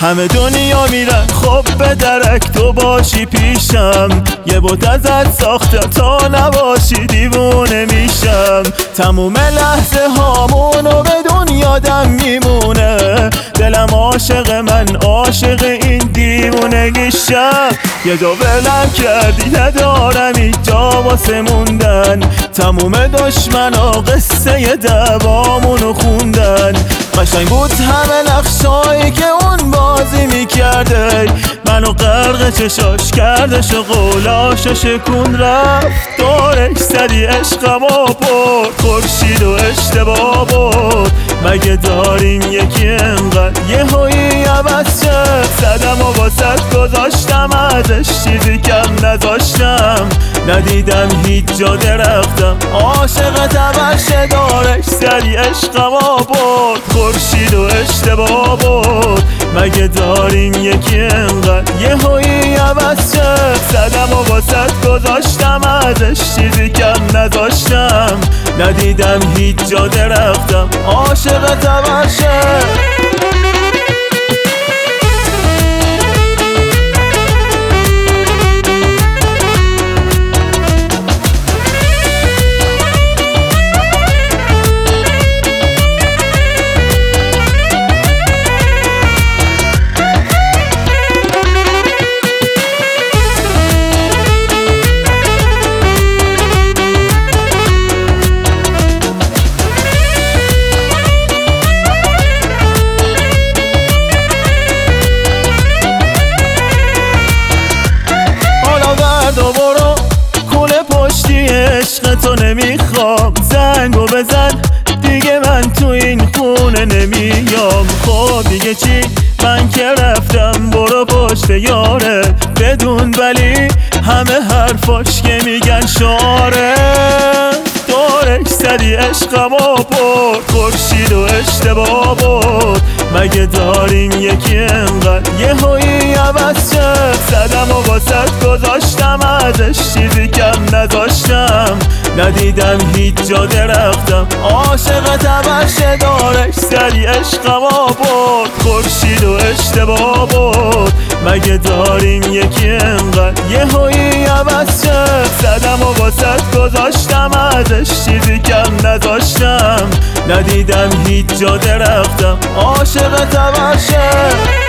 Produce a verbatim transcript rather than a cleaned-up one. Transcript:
همه دنیا میرن خب به درک تو باشی پیشم، یه بوت ازت ساخته تا نباشی دیوونه میشم. تموم لحظه هامونو به دنیا دم میمونه، دلم عاشق من عاشق این دیوونگیشم. یه جا ولم کردی ندارم اینجا واسه موندن، تموم دشمنا قصه دوامونو خوندن. قشنگ بود همه نقشایی که اون بازی میکرده، منو غرق چشاش کردش و قولاشو شکون رفت. دورش زدی عشقمو برد خورشید و اشتباه بود، مگه داریم یکی انقدر یه هایی عوض شد. زدم و واسط گذاشتم ازش چیزی کم نذاشتم، ندیدم هیچ جا درختم عاشقت عوض. دارش زدی عشقمو برد خورشید و اشتباه بود، مگه داریم یکی انقدر یه هایی عوض شد. زدم و واسط گذاشتم ازش چیزی کم نذاشتم، ندیدم هیچ جا درختم عاشقت عوض شد. عشق تو نمیخوام، زنگو بزن دیگه من تو این خونه نمیام. خب دیگه چی من که رفتم، برو پشت یاره بدون ولی همه حرفاش که میگن شعاره. دورش زدی عشقمو برد خورشید و اشتباه بود، مگه داریم یکی انقدر یه هایی عوض شد. زدم و واسط گذاشتم ازش چیزی کم نذاشتم، ندیدم هیچ جا درختم عاشقت عوض. دارش زدی عشقمو برد خورشید و اشتباه بود، مگه داریم یکی انقدر یه هایی عوض شد. زدم و واسط گذاشتم ازش چیزی کم نذاشتم، ندیدم هیچ جا درختم عاشقت عوض شد.